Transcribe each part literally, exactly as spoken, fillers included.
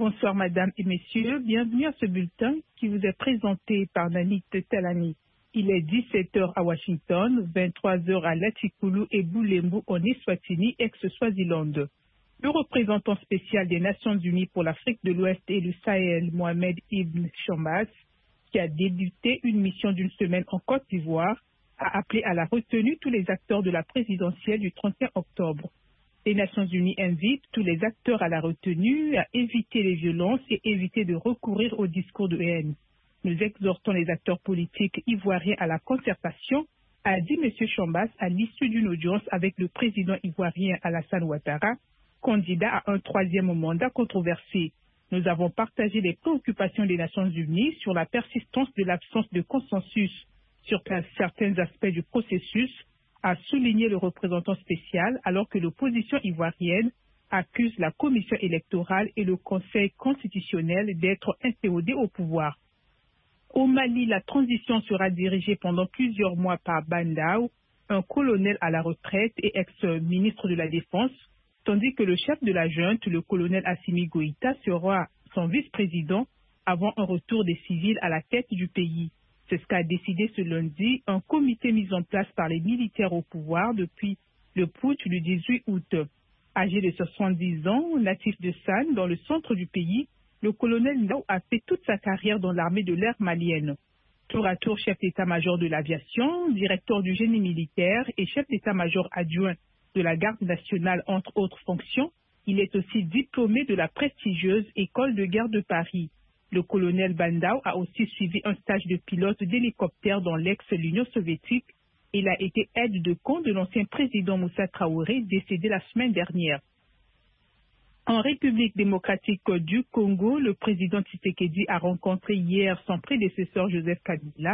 Bonsoir Madame et Messieurs, bienvenue à ce bulletin qui vous est présenté par Nanit Telani. Il est dix-sept heures à Washington, vingt-trois heures à Latikulu et Bulembu en Eswatini, ex-Swaziland. Le représentant spécial des Nations Unies pour l'Afrique de l'Ouest et le Sahel, Mohamed Ibn Chambas, qui a débuté une mission d'une semaine en Côte d'Ivoire, a appelé à la retenue tous les acteurs de la présidentielle du trente et un octobre. Les Nations Unies invitent tous les acteurs à la retenue à éviter les violences et éviter de recourir au discours de haine. Nous exhortons les acteurs politiques ivoiriens à la concertation, a dit M. Chambas à l'issue d'une audience avec le président ivoirien Alassane Ouattara, candidat à un troisième mandat controversé. Nous avons partagé les préoccupations des Nations Unies sur la persistance de l'absence de consensus sur certains aspects du processus, a souligné le représentant spécial, alors que l'opposition ivoirienne accuse la commission électorale et le Conseil constitutionnel d'être inféodés au pouvoir. Au Mali, la transition sera dirigée pendant plusieurs mois par Bandao, un colonel à la retraite et ex-ministre de la Défense, tandis que le chef de la junte, le colonel Assimi Goïta, sera son vice-président avant un retour des civils à la tête du pays. C'est ce qu'a décidé ce lundi un comité mis en place par les militaires au pouvoir depuis le putsch du dix-huit août. Âgé de soixante-dix ans, natif de San, dans le centre du pays, le colonel Ndao a fait toute sa carrière dans l'armée de l'air malienne. Tour à tour chef d'état-major de l'aviation, directeur du génie militaire et chef d'état-major adjoint de la garde nationale, entre autres fonctions, il est aussi diplômé de la prestigieuse École de guerre de Paris. Le colonel Bandao a aussi suivi un stage de pilote d'hélicoptère dans l'ex-L'Union soviétique. Il a été aide de camp de l'ancien président Moussa Traoré, décédé la semaine dernière. En République démocratique du Congo, le président Tshisekedi a rencontré hier son prédécesseur Joseph Kabila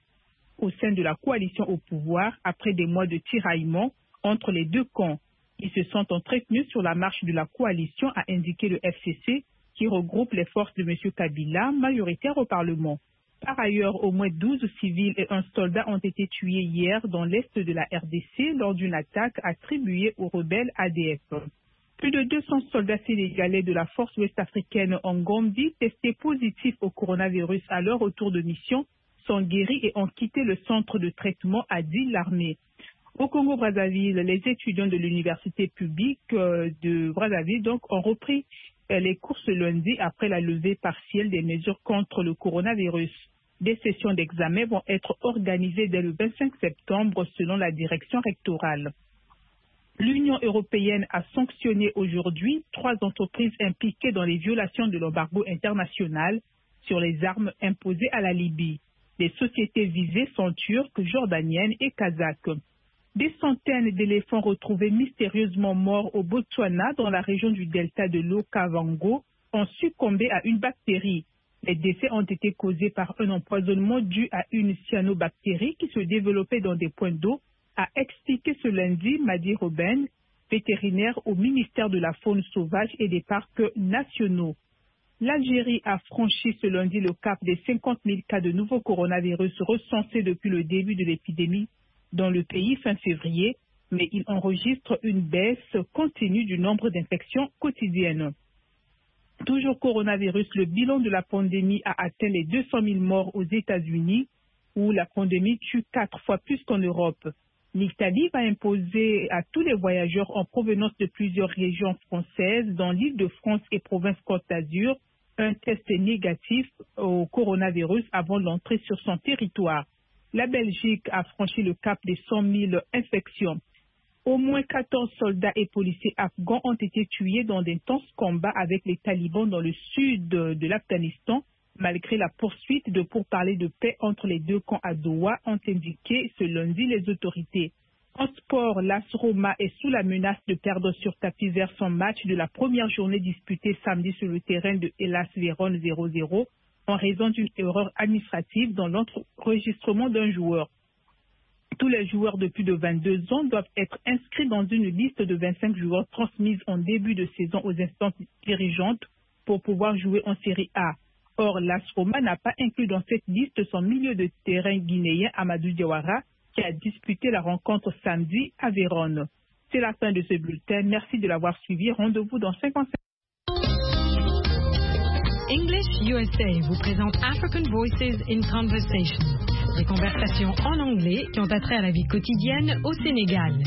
au sein de la coalition au pouvoir après des mois de tiraillements entre les deux camps. Ils se sont entretenus sur la marche de la coalition, a indiqué le F C C, qui regroupe les forces de M. Kabila, majoritaire au Parlement. Par ailleurs, au moins douze civils et un soldat ont été tués hier dans l'est de la R D C lors d'une attaque attribuée aux rebelles A D F. Plus de deux cents soldats sénégalais de la force ouest-africaine en Gambie, testés positifs au coronavirus à leur retour de mission, sont guéris et ont quitté le centre de traitement, a dit l'armée. Au Congo-Brazzaville, les étudiants de l'université publique de Brazzaville donc, ont repris les cours ce lundi après la levée partielle des mesures contre le coronavirus. Des sessions d'examen vont être organisées dès le vingt-cinq septembre selon la direction rectorale. L'Union européenne a sanctionné aujourd'hui trois entreprises impliquées dans les violations de l'embargo international sur les armes imposées à la Libye. Les sociétés visées sont turques, jordaniennes et kazakhes. Des centaines d'éléphants retrouvés mystérieusement morts au Botswana dans la région du delta de l'Okavango ont succombé à une bactérie. Les décès ont été causés par un empoisonnement dû à une cyanobactérie qui se développait dans des points d'eau, a expliqué ce lundi Madi Robben, vétérinaire au ministère de la Faune sauvage et des parcs nationaux. L'Algérie a franchi ce lundi le cap des cinquante mille cas de nouveau coronavirus recensés depuis le début de l'épidémie dans le pays fin février, mais il enregistre une baisse continue du nombre d'infections quotidiennes. Toujours coronavirus, le bilan de la pandémie a atteint les deux cent mille morts aux États-Unis, où la pandémie tue quatre fois plus qu'en Europe. L'Italie va imposer à tous les voyageurs en provenance de plusieurs régions françaises dans l'Île-de-France et province Côte d'Azur un test négatif au coronavirus avant l'entrée sur son territoire. La Belgique a franchi le cap des cent mille infections. Au moins quatorze soldats et policiers afghans ont été tués dans d'intenses combats avec les talibans dans le sud de l'Afghanistan, malgré la poursuite de pourparlers de paix entre les deux camps à Doha, ont indiqué ce lundi les autorités. En sport, l'A S Roma est sous la menace de perdre sur tapis vert son match de la première journée disputée samedi sur le terrain de Hellas Vérone zéro zéro en raison d'une erreur administrative dans l'enregistrement d'un joueur. Tous les joueurs de plus de vingt-deux ans doivent être inscrits dans une liste de vingt-cinq joueurs transmise en début de saison aux instances dirigeantes pour pouvoir jouer en Série A. Or, l'A S Roma n'a pas inclus dans cette liste son milieu de terrain guinéen Amadou Diawara, qui a disputé la rencontre samedi à Vérone. C'est la fin de ce bulletin. Merci de l'avoir suivi. Rendez-vous dans cinquante-cinq English U S A vous présente African Voices in Conversation, des conversations en anglais qui ont attrait à la vie quotidienne au Sénégal.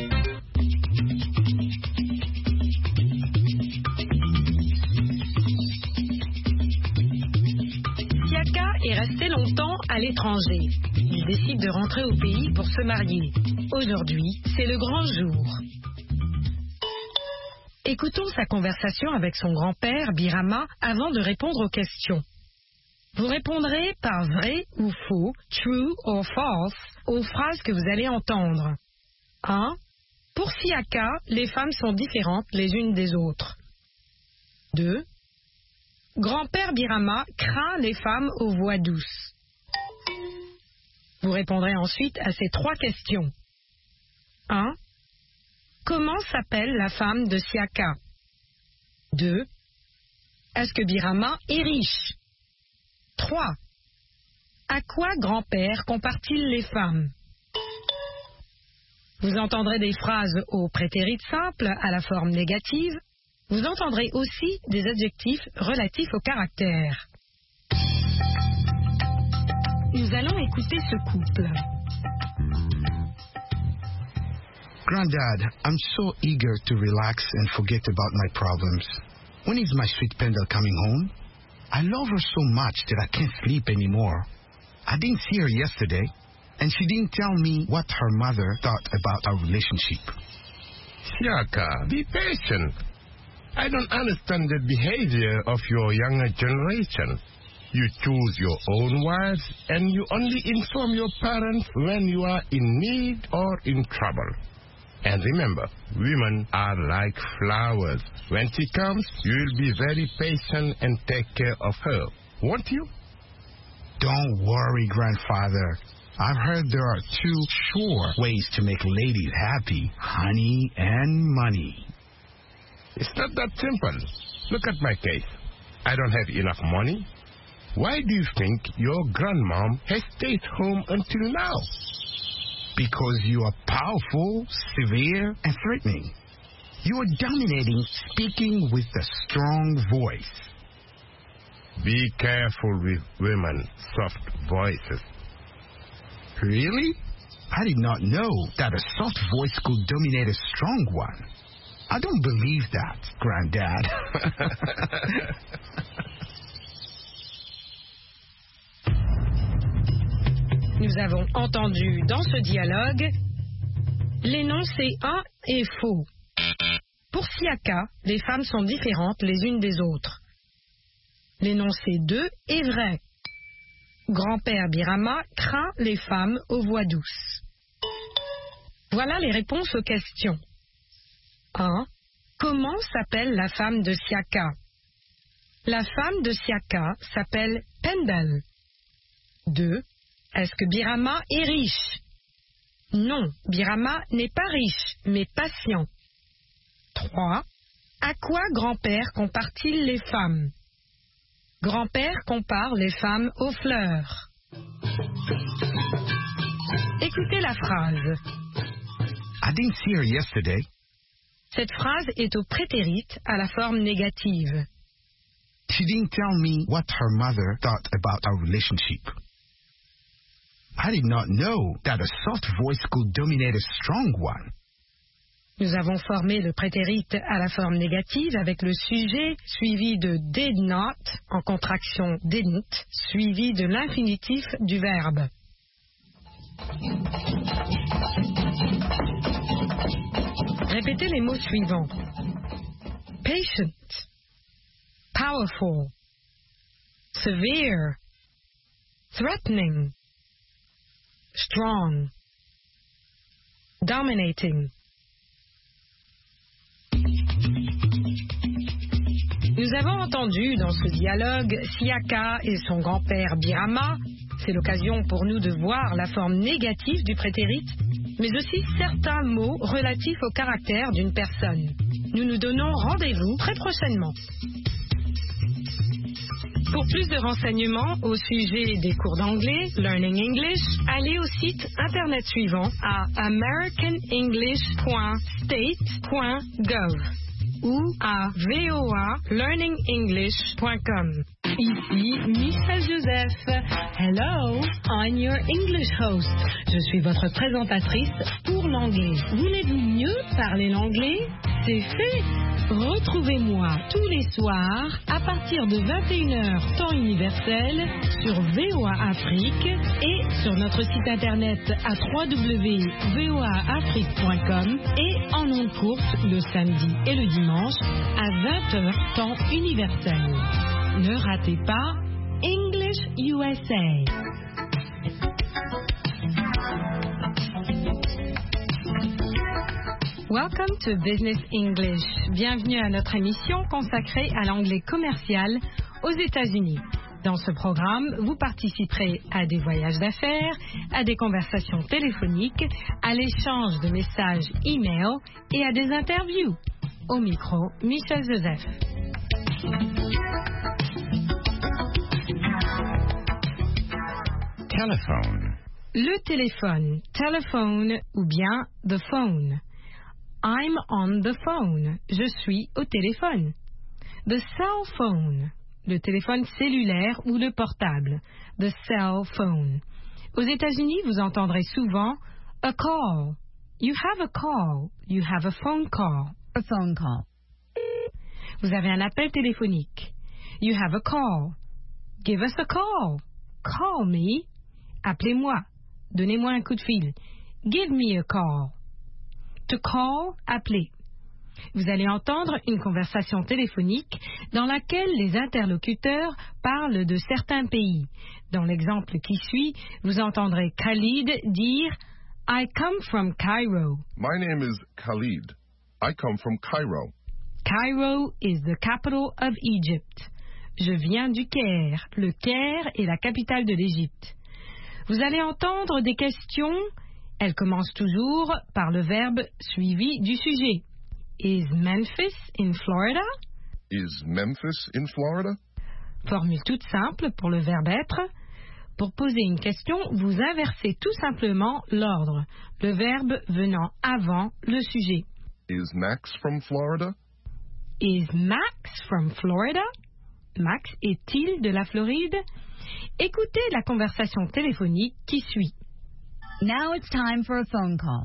Siaka est resté longtemps à l'étranger. Il décide de rentrer au pays pour se marier. Aujourd'hui, c'est le grand jour. Écoutons sa conversation avec son grand-père, Birama, avant de répondre aux questions. Vous répondrez par vrai ou faux, true or false, aux phrases que vous allez entendre. un. Pour Siaka, les femmes sont différentes les unes des autres. deux. Grand-père Birama craint les femmes aux voix douces. Vous répondrez ensuite à ces trois questions. un. Comment s'appelle la femme de Siaka? deux. Est-ce que Birama est riche? trois. À quoi grand-père compare-t-il les femmes? Vous entendrez des phrases au prétérit simple à la forme négative. Vous entendrez aussi des adjectifs relatifs au caractère. Nous allons écouter ce couple. Granddad, I'm so eager to relax and forget about my problems. When is my sweet Pendle coming home? I love her so much that I can't sleep anymore. I didn't see her yesterday, and she didn't tell me what her mother thought about our relationship. Siaka, be patient. I don't understand the behavior of your younger generation. You choose your own wives, and you only inform your parents when you are in need or in trouble. And remember, women are like flowers. When she comes, you will be very patient and take care of her, won't you? Don't worry, Grandfather. I've heard there are two sure ways to make ladies happy, honey and money. It's not that simple. Look at my case. I don't have enough money. Why do you think your grandmom has stayed home until now? Because you are powerful, severe, and threatening. You are dominating, speaking with a strong voice. Be careful with women's soft voices. Really? I did not know that a soft voice could dominate a strong one. I don't believe that, Granddad. Nous avons entendu dans ce dialogue l'énoncé un est faux. Pour Siaka, les femmes sont différentes les unes des autres. L'énoncé deux est vrai. Grand-père Birama craint les femmes aux voix douces. Voilà les réponses aux questions. un. Comment s'appelle la femme de Siaka? La femme de Siaka s'appelle Pendle. deux. Est-ce que Birama est riche? Non, Birama n'est pas riche, mais patient. trois. À quoi grand-père compare-t-il les femmes? Grand-père compare les femmes aux fleurs. Écoutez la phrase. I didn't see her yesterday. Cette phrase est au prétérit à la forme négative. She didn't tell me what her mother thought about our relationship. I did not know that a soft voice could dominate a strong one. Nous avons formé le prétérit à la forme négative avec le sujet suivi de did not en contraction didn't suivi de l'infinitif du verbe. Répétez les mots suivants. Patient, powerful, severe, threatening, strong, dominating. Nous avons entendu dans ce dialogue Siaka et son grand-père Birama. C'est l'occasion pour nous de voir la forme négative du prétérit, mais aussi certains mots relatifs au caractère d'une personne. Nous nous donnons rendez-vous très prochainement. Pour plus de renseignements au sujet des cours d'anglais, Learning English, allez au site internet suivant à american english point state point gov ou à voa learning english point com. Ici Michel Joseph. Hello, I'm your English host. Je suis votre présentatrice pour l'anglais. Voulez-vous mieux parler l'anglais? C'est fait. Retrouvez-moi tous les soirs à partir de vingt et une heures temps universel sur V O A Afrique et sur notre site internet à w w w point v o a afrique point com et en ondes courtes le samedi et le dimanche à vingt heures temps universel. Ne ratez pas English U S A. Welcome to Business English. Bienvenue à notre émission consacrée à l'anglais commercial aux États-Unis. Dans ce programme, vous participerez à des voyages d'affaires, à des conversations téléphoniques, à l'échange de messages e-mail et à des interviews. Au micro, Michel Joseph. Telephone. Le téléphone, telephone ou bien the phone. I'm on the phone. Je suis au téléphone. The cell phone. Le téléphone cellulaire ou le portable. The cell phone. Aux États-Unis, vous entendrez souvent a call. You have a call. You have a phone call. A phone call. Vous avez un appel téléphonique. You have a call. Give us a call. Call me. Appelez-moi. Donnez-moi un coup de fil. Give me a call. To call, appeler. Vous allez entendre une conversation téléphonique dans laquelle les interlocuteurs parlent de certains pays. Dans l'exemple qui suit, vous entendrez Khalid dire « I come from Cairo ». My name is Khalid. I come from Cairo. Cairo is the capital of Egypt. Je viens du Caire. Le Caire est la capitale de l'Égypte. Vous allez entendre des questions. Elles commencent toujours par le verbe suivi du sujet. Is Memphis in Florida? Is Memphis in Florida? Formule toute simple pour le verbe être. Pour poser une question, vous inversez tout simplement l'ordre, le verbe venant avant le sujet. Is Max from Florida? Is Max from Florida? Max est-il de la Floride? Écoutez la conversation téléphonique qui suit. Now it's time for a phone call.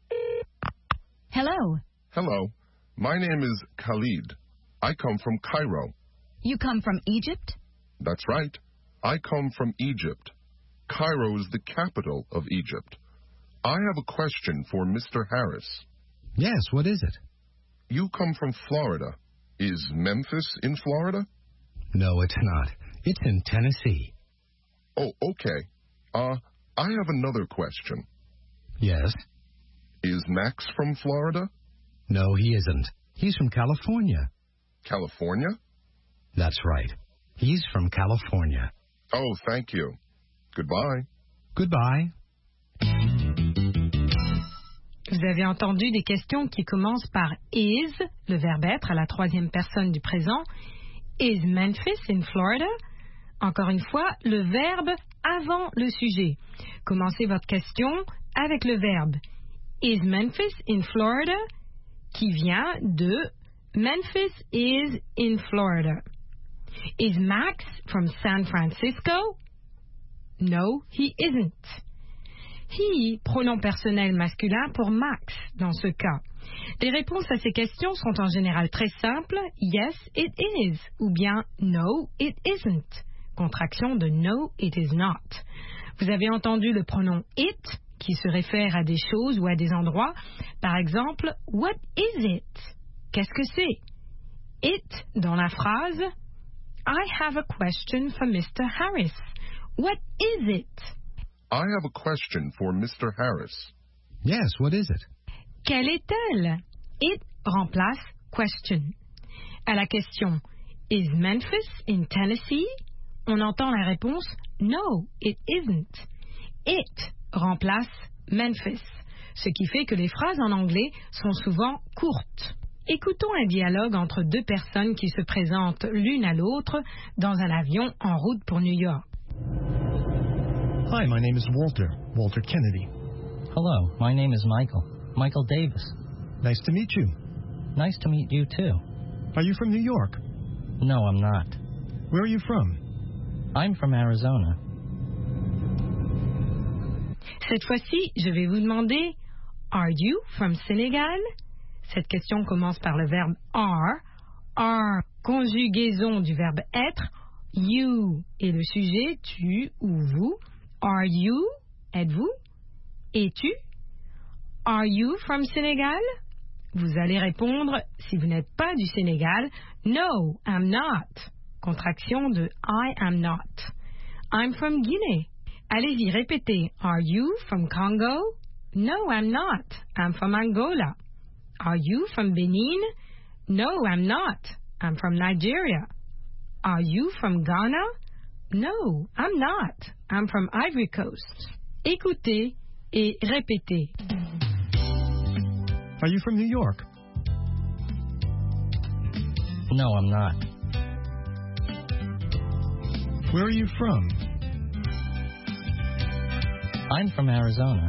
Hello. Hello. My name is Khalid. I come from Cairo. You come from Egypt? That's right. I come from Egypt. Cairo is the capital of Egypt. I have a question for Mister Harris. Yes, what is it? You come from Florida. Is Memphis in Florida? No, it's not. It's in Tennessee. Oh, okay. Uh, I have another question. Yes? Is Max from Florida? No, he isn't. He's from California. California? That's right. He's from California. Oh, thank you. Goodbye. Goodbye. Vous avez entendu des questions qui commencent par is, le verbe être à la troisième personne du présent. Is Memphis in Florida? Encore une fois, le verbe avant le sujet. Commencez votre question avec le verbe Is Memphis in Florida? Qui vient de Memphis is in Florida. Is Max from San Francisco? No, he isn't. He, pronom personnel masculin pour Max dans ce cas. Les réponses à ces questions sont en général très simples. Yes, it is. Ou bien no, it isn't. Contraction de no, it is not. Vous avez entendu le pronom it qui se réfère à des choses ou à des endroits. Par exemple, what is it? Qu'est-ce que c'est? It dans la phrase I have a question for Mister Harris. What is it? I have a question for Mister Harris. Yes, what is it? Quelle est-elle? It remplace question. À la question Is Memphis in Tennessee? On entend la réponse No, it isn't. It remplace Memphis, ce qui fait que les phrases en anglais sont souvent courtes. Écoutons un dialogue entre deux personnes qui se présentent l'une à l'autre dans un avion en route pour New York. Hi, my name is Walter, Walter Kennedy. Hello, my name is Michael, Michael Davis. Nice to meet you. Nice to meet you, too. Are you from New York? No, I'm not. Where are you from? I'm from Arizona. Cette fois-ci, je vais vous demander Are you from Senegal? Cette question commence par le verbe are. Are, conjugaison du verbe être. You est le sujet, tu ou vous. Are you? Êtes-vous? Es-tu? Are you from Senegal? Vous allez répondre, si vous n'êtes pas du Sénégal, No, I'm not. Contraction de I am not. I'm from Guinée. Allez-y, répétez. Are you from Congo? No, I'm not. I'm from Angola. Are you from Benin? No, I'm not. I'm from Nigeria. Are you from Ghana? No, I'm not. I'm from Ivory Coast. Écoutez et répétez. Are you from New York? No, I'm not. Where are you from? I'm from Arizona.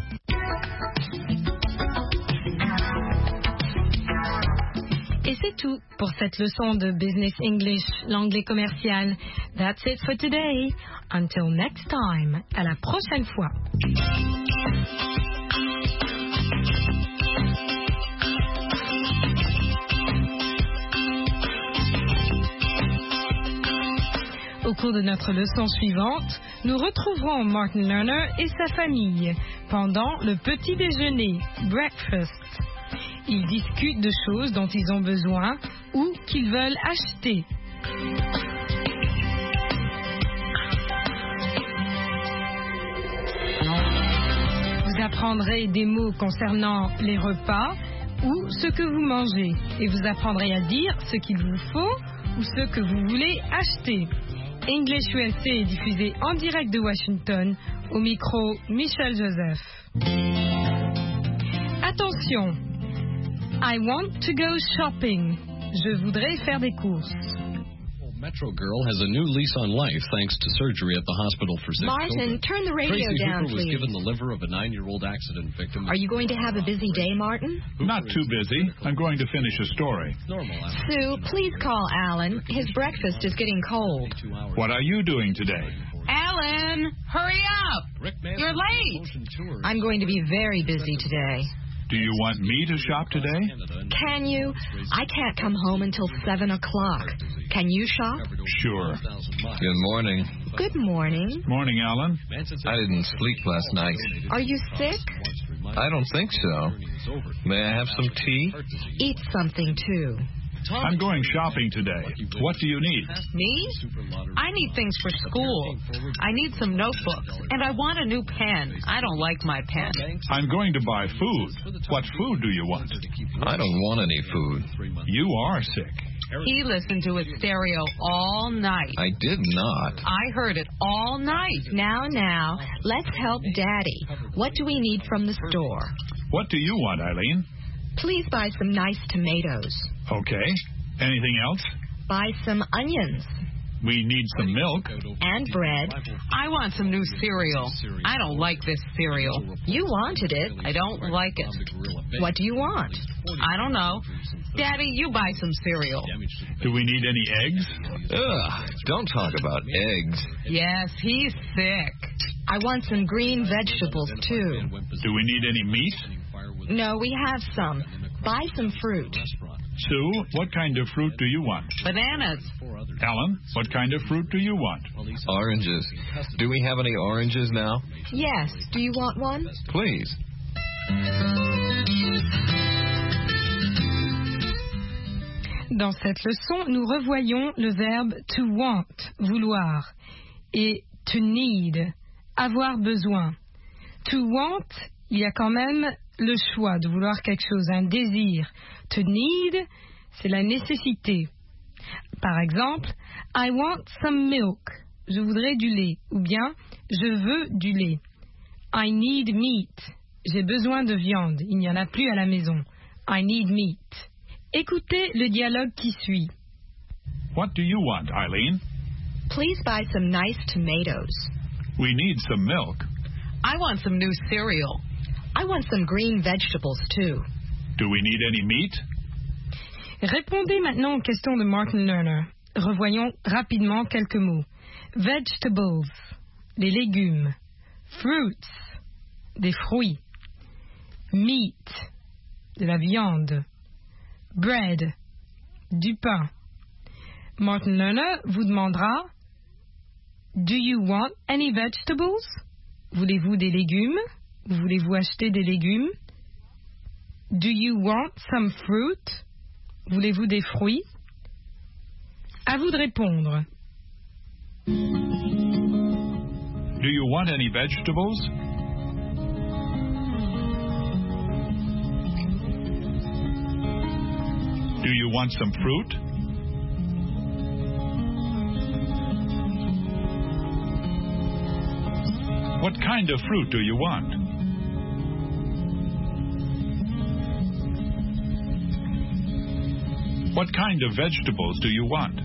Et c'est tout pour cette leçon de Business English, l'anglais commercial. That's it for today. Until next time. À la prochaine fois. Au cours de notre leçon suivante, nous retrouverons Martin Lerner et sa famille pendant le petit déjeuner, breakfast. Ils discutent de choses dont ils ont besoin ou qu'ils veulent acheter. Vous apprendrez des mots concernant les repas ou ce que vous mangez et vous apprendrez à dire ce qu'il vous faut ou ce que vous voulez acheter. English U S A est diffusé en direct de Washington, au micro Michel Joseph. Attention, I want to go shopping. Je voudrais faire des courses. Metro Girl has a new lease on life thanks to surgery at the hospital for sick Martin, children. turn the radio Tracy down, Hooper please. was given the liver of a nine-year-old accident victim. Are you going to have a busy day, Martin? Not too busy. I'm going to finish a story. Normal. Sue, please call Alan. His breakfast is getting cold. What are you doing today? Alan, hurry up! You're late. I'm going to be very busy today. Do you want me to shop today? Can you? I can't come home until seven o'clock. Can you shop? Sure. Good morning. Good morning. Morning, Alan. I didn't sleep last night. Are you sick? I don't think so. May I have some tea? Eat something, too. I'm going shopping today. What do you need? Me? I need things for school. I need some notebooks. And I want a new pen. I don't like my pen. I'm going to buy food. What food do you want? I don't want any food. You are sick. He listened to his stereo all night. I did not. I heard it all night. Now, now, let's help Daddy. What do we need from the store? What do you want, Eileen? Please buy some nice tomatoes. Okay. Anything else? Buy some onions. We need some milk. And bread. I want some new cereal. I don't like this cereal. You wanted it. I don't like it. What do you want? I don't know. Daddy, you buy some cereal. Do we need any eggs? Ugh, don't talk about eggs. Yes, he's sick. I want some green vegetables, too. Do we need any meat? No, we have some. Buy some fruit. Sue, what kind of fruit do you want? Bananas. Alan, what kind of fruit do you want? Oranges. Do we have any oranges now? Yes. Do you want one? Please. Dans cette leçon, nous revoyons le verbe to want, vouloir, et to need, avoir besoin. To want, il y a quand même le choix de vouloir quelque chose, un désir. To need, c'est la nécessité. Par exemple, I want some milk. Je voudrais du lait. Ou bien, je veux du lait. I need meat. J'ai besoin de viande. Il n'y en a plus à la maison. I need meat. Écoutez le dialogue qui suit. What do you want, Eileen? Please buy some nice tomatoes. We need some milk. I want some new cereal. I want some green vegetables, too. Do we need any meat? Répondez maintenant aux questions de Martin Lerner. revoyons rapidement quelques mots. Vegetables, les légumes. Fruits, des fruits. Meat, de la viande. Bread, du pain. Martin Lerner vous demandera Do you want any vegetables? Voulez-vous des légumes? Voulez-vous acheter des légumes? Do you want some fruit? Voulez-vous des fruits? À vous de répondre. Do you want any vegetables? Do you want some fruit? What kind of fruit do you want? What kind of vegetables do you want?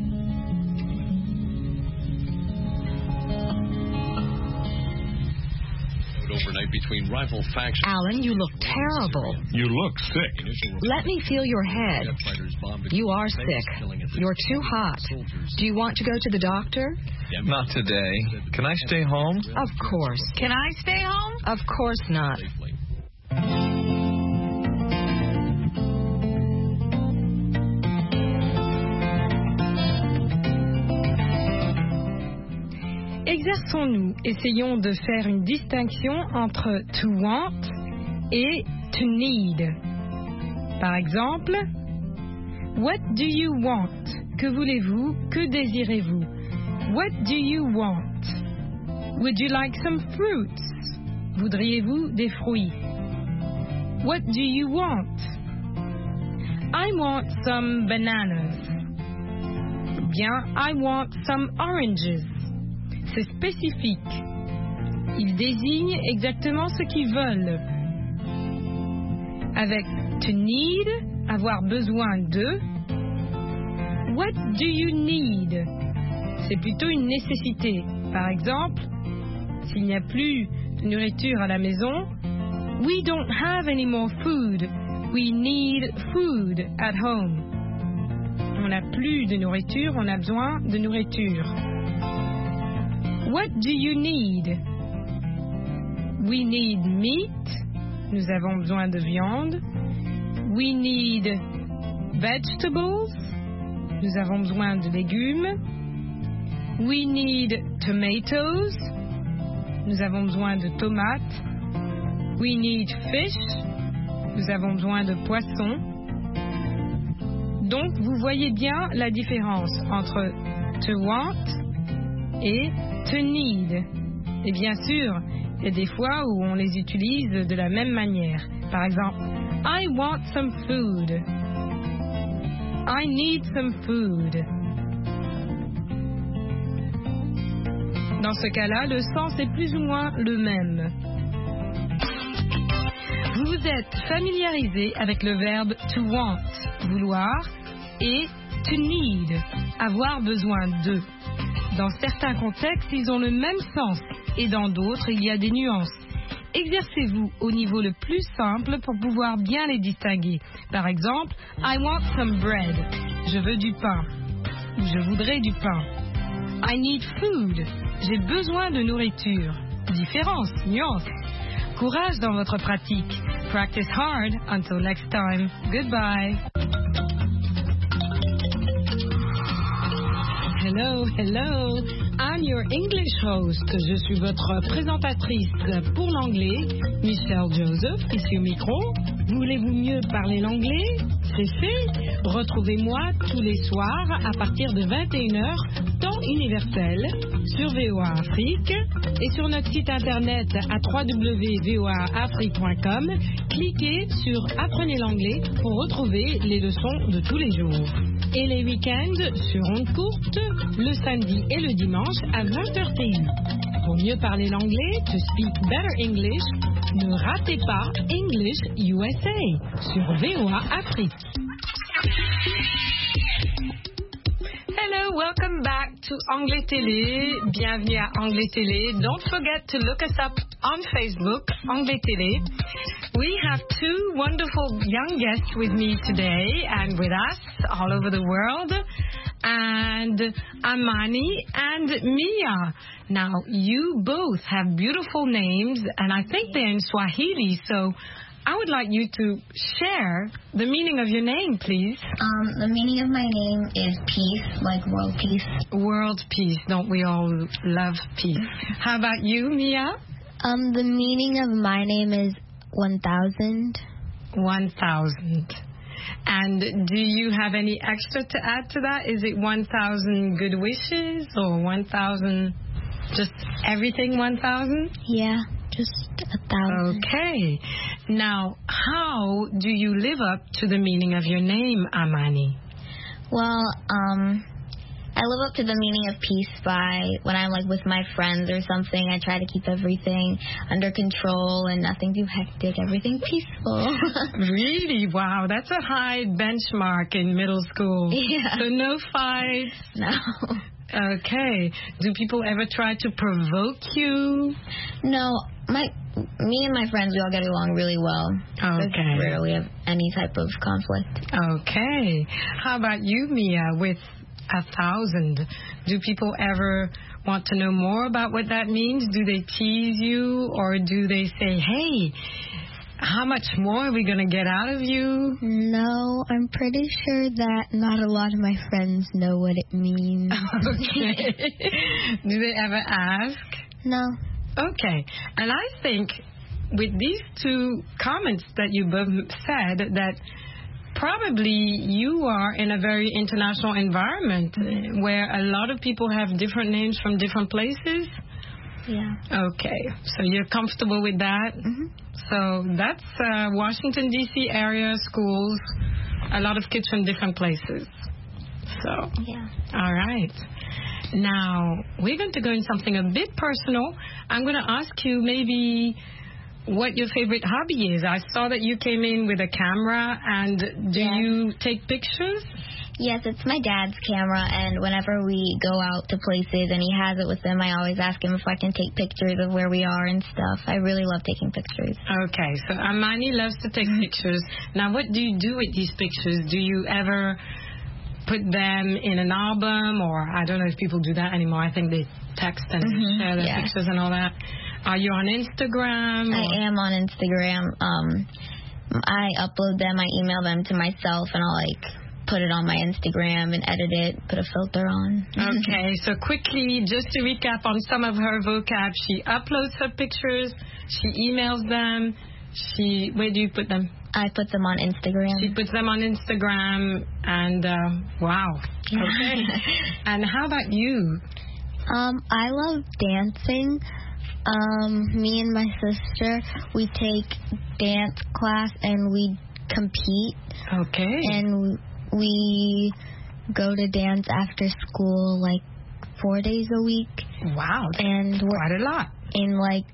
Overnight between rival factions. Alan, you look terrible. You look sick. Let me feel your head. You are sick. You're too hot. Do you want to go to the doctor? Not today. Can I stay home? Of course. Can I stay home? Of course not. Exerçons-nous, essayons de faire une distinction entre to want et to need. Par exemple, what do you want? Que voulez-vous? Que désirez-vous? What do you want? Would you like some fruits? Voudriez-vous des fruits? What do you want? I want some bananas. Bien, I want some oranges. C'est spécifique. Ils désignent exactement ce qu'ils veulent. Avec to need, avoir besoin de. What do you need? C'est plutôt une nécessité. Par exemple, s'il n'y a plus de nourriture à la maison, we don't have any more food. We need food at home. On n'a plus de nourriture, on a besoin de nourriture. What do you need? We need meat. Nous avons besoin de viande. We need vegetables. Nous avons besoin de légumes. We need tomatoes. Nous avons besoin de tomates. We need fish. Nous avons besoin de poissons. Donc, vous voyez bien la différence entre to want et to need. Et bien sûr, il y a des fois où on les utilise de la même manière. Par exemple, I want some food. I need some food. Dans ce cas-là, le sens est plus ou moins le même. Vous vous êtes familiarisé avec le verbe to want, vouloir, et to need, avoir besoin de. Dans certains contextes, ils ont le même sens, et dans d'autres, il y a des nuances. Exercez-vous au niveau le plus simple pour pouvoir bien les distinguer. Par exemple, I want some bread. Je veux du pain. Ou je voudrais du pain. I need food. J'ai besoin de nourriture. Différence, nuance. Courage dans votre pratique. Practice hard. Until next time. Goodbye. Hello, hello. I'm your English host. Je suis votre présentatrice pour l'anglais, Michelle Joseph, ici au micro. Voulez-vous mieux parler l'anglais? C'est fait. Retrouvez-moi tous les soirs à partir de vingt et une heures, temps universel, sur V O A Afrique et sur notre site internet à w w w point v o a afrique point com. Cliquez sur Apprenez l'anglais pour retrouver les leçons de tous les jours. Et les week-ends sur ondes courtes, le samedi et le dimanche à vingt heures T U. Pour mieux parler l'anglais, to speak better English, ne ratez pas English U S A sur V O A Afrique. Hello, welcome back to Anglais Télé. Bienvenue à Anglais Télé. Don't forget to look us up on Facebook, Anglais Télé. We have two wonderful young guests with me today and with us all over the world. and Amani and Mia. Now, you both have beautiful names, and I think they're in Swahili, so I would like you to share the meaning of your name, please. Um, the meaning of my name is peace, like world peace. World peace. Don't we all love peace? How about you, Mia? Um, the meaning of my name is one thousand. one thousand. And do you have any extra to add to that? Is it one thousand good wishes or one thousand, just everything one thousand? Yeah, just a thousand. Okay. Now, how do you live up to the meaning of your name, Amani? Well, um, I live up to the meaning of peace by when I'm like with my friends or something, I try to keep everything under control and nothing too hectic, everything peaceful. Really? Wow, that's a high benchmark in middle school. Yeah. So no fights? No. Okay. Do people ever try to provoke you? No, my me and my friends, we all get along really well. Okay. There's rarely have any type of conflict. Okay. How about you, Mia, with a thousand? Do people ever want to know more about what that means? Do they tease you, or do they say, hey, how much more are we going to get out of you? No, I'm pretty sure that not a lot of my friends know what it means. Okay. Do they ever ask? No. Okay. And I think with these two comments that you both said, that probably you are in a very international environment mm-hmm. where a lot of people have different names from different places. Yeah. Okay. So you're comfortable with that? Mm-hmm. So that's uh, Washington, D C area schools, a lot of kids from different places. So, yeah. All right. Now, we're going to go in something a bit personal. I'm going to ask you maybe what your favorite hobby is. I saw that you came in with a camera, and do yes. you take pictures? Yes, it's my dad's camera, and whenever we go out to places and he has it with him, I always ask him if I can take pictures of where we are and stuff. I really love taking pictures. Okay, so Amani loves to take pictures. Now, what do you do with these pictures? Do you ever put them in an album, or I don't know if people do that anymore. I think they text and mm-hmm. share their yeah. pictures and all that. Are you on Instagram? Or? I am on Instagram. Um, I upload them, I email them to myself, and I'll like put it on my Instagram and edit it, put a filter on. Okay, so quickly, just to recap on some of her vocab, she uploads her pictures, she emails them, she, where do you put them? I put them on Instagram. She puts them on Instagram, and uh, wow. Okay. And how about you? Um, I love dancing. Um, me and my sister, we take dance class and we compete. Okay. And we go to dance after school like four days a week. Wow. And we're quite a lot. In like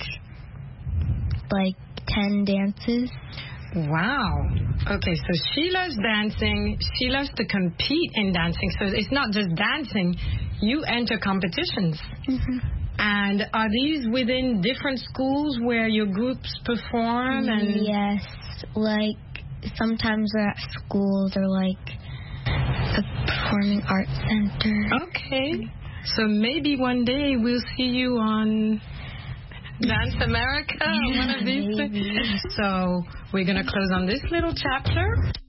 like ten dances. Wow. Okay, so she loves dancing. She loves to compete in dancing. So it's not just dancing. You enter competitions. Mm-hmm. And are these within different schools where your groups perform? And yes. Like sometimes we're at schools or like the Performing Arts Center. Okay. So maybe one day we'll see you on Dance America, yeah, one of these things. So we're going to close on this little chapter.